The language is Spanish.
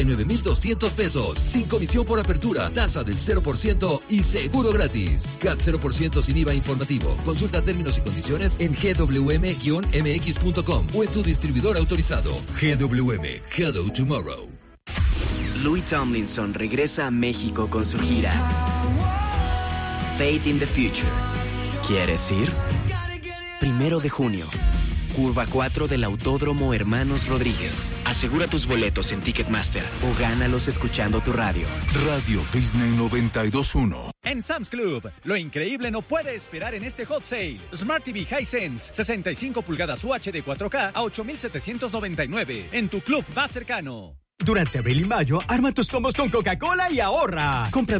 9,200 pesos, sin comisión por apertura, tasa del 0% y seguro gratis. CAT 0% sin IVA informativo. Consulta términos y condiciones en gwm-mx.com o en tu distribuidor autorizado. GWM, Hello Tomorrow. Louis Tomlinson regresa a México con su gira Faith in the Future. ¿Quieres ir? 1 de junio. Curva 4 del Autódromo Hermanos Rodríguez. Asegura tus boletos en Ticketmaster o gánalos escuchando tu radio. Radio Disney 92.1. En Sam's Club, lo increíble no puede esperar en este hot sale. Smart TV Hisense, 65 pulgadas UHD 4K a 8,799 en tu club más cercano. Durante abril y mayo, arma tus combos con Coca-Cola y ahorra. Compra